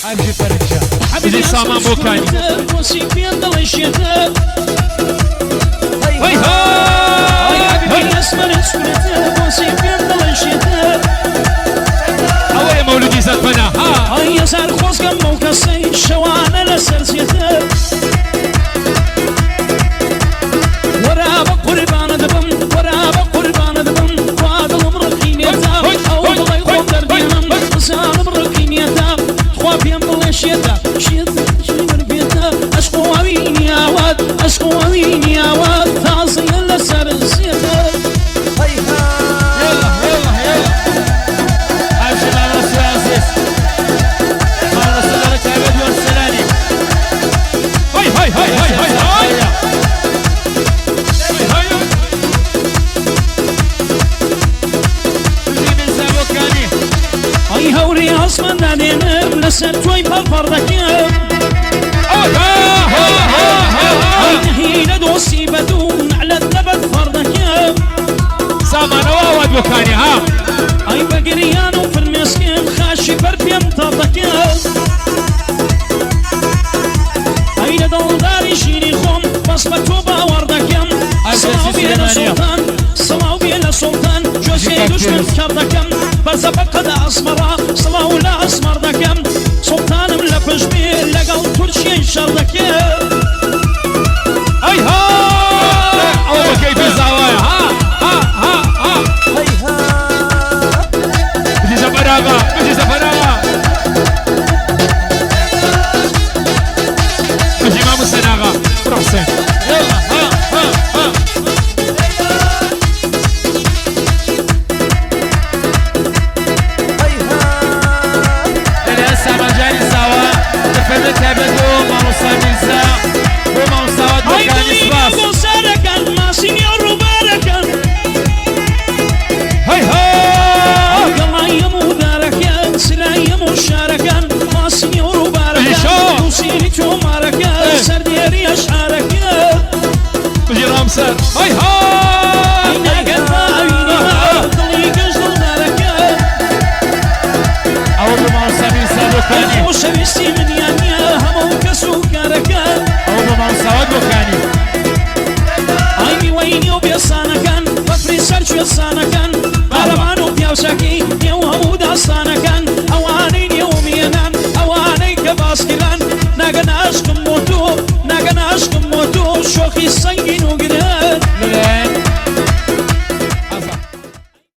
امشي فرنجة حبيبي سامان بوكاني وسيبي الله يشهد هاي هاي حبيبي اسمر اسمرت وسيبي الله يشهد اول مولودي زدفنا ها هيا صار خوز كم موكسي شوانا لسرسيته ورابا قربان دبم ورابا قربان دبم وادل مرقين يتاب او الله يخون دردينم وسان مرقين يتاب خوابيم الله يشهد شهد شمر بيتا اشقو وين يا واد اشقو وين يا واد تاصي لسرسيته يلا يلا يلا امشي مع رسول عزيز مع رسول الله تعبد والسلاني هاي هاي هاي هاي هاي هاي هاي تجي من زابوكاني اي هوري عصمان دانينم لسر توي بالفردكم اي نهينا دوسي بدون على الثبت فردكم سامان واد بوكاني ها اي بقريان وفي المسكين خاشي بربيم طردكم اي لدول داري شيني خم بصمتو باوردكم صلاو بينا سلطان صلاو بينا سلطان جوزي دشمن كردكم برزبق دا اسمرا صلاو لا اسمر دكم سلطان ملفش بيه لقل كرشي شردكم هاي هاي اول كيف الزوايا ها ها ها ها بدي زفراغا بدي زفراغا بدي امام السناغا روح حسين يلا ها ها ها هسه مجاني سوا تفرد تبدو ما وصل ننسى وما وصل مكان سباس ما سينيور مباركا هاي هاي الله يمو داركا سلاي مشاركا ما سينيور مباركا شو؟ وسيني تو ماركا سرديري اشعاركا بدي رامسر هاي هاي اينا قلبا عيني ضلي قجل داركا أول ما وصل سابوكاني وشبيستي من يانيا همو كسوكاركا أول ما وصل بوكاني ايمي ويني وبيصانكا وفري سرش يصانكا